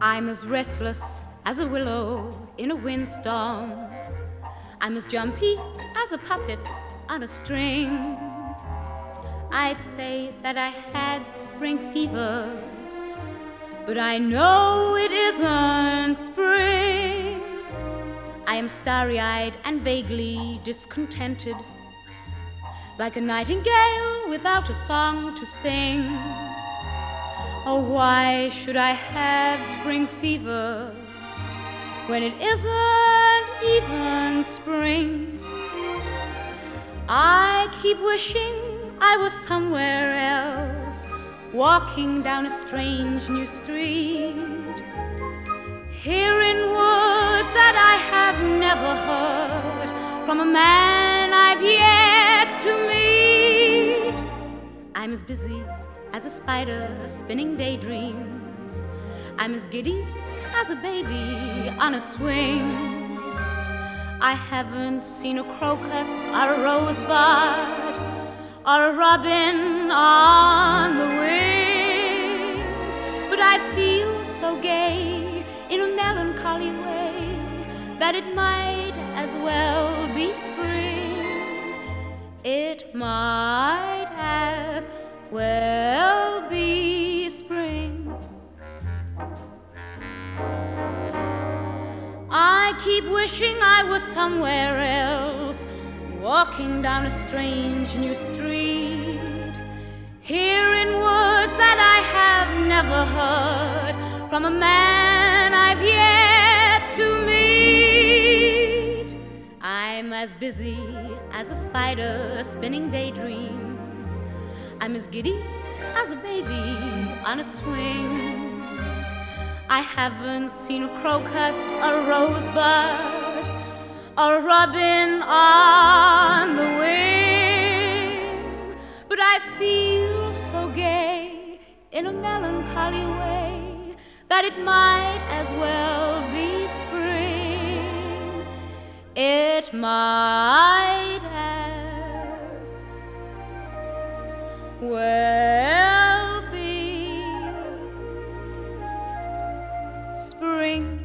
I'm as restless as a willow in a windstorm. I'm as jumpy as a puppet on a string. I'd say that I had spring fever, but I know it isn't spring. I am starry-eyed and vaguely discontented, like a nightingale without a song to sing. Oh, why should I have spring fever when it isn't even spring? I keep wishing I was somewhere else, walking down a strange new street, hearing words that I have never heard from a man I've yet to meet. I'm as busy as a spider spinning daydreams. I'm as giddy as a baby on a swing. I haven't seen a crocus or a rosebud or a robin on the wing, but I feel so gay in a melancholy way that it might as well be spring. It might as well be spring. I keep wishing I was somewhere else, walking down a strange new street, hearing words that I have never heard from a man I've yet to meet. I'm as busy as a spider spinning daydreams. I'm as giddy as a baby on a swing. I haven't seen a crocus or a rosebud or a robin on the wing, but I feel so gay in a melancholy way that it might as well be spring. It might as well be spring.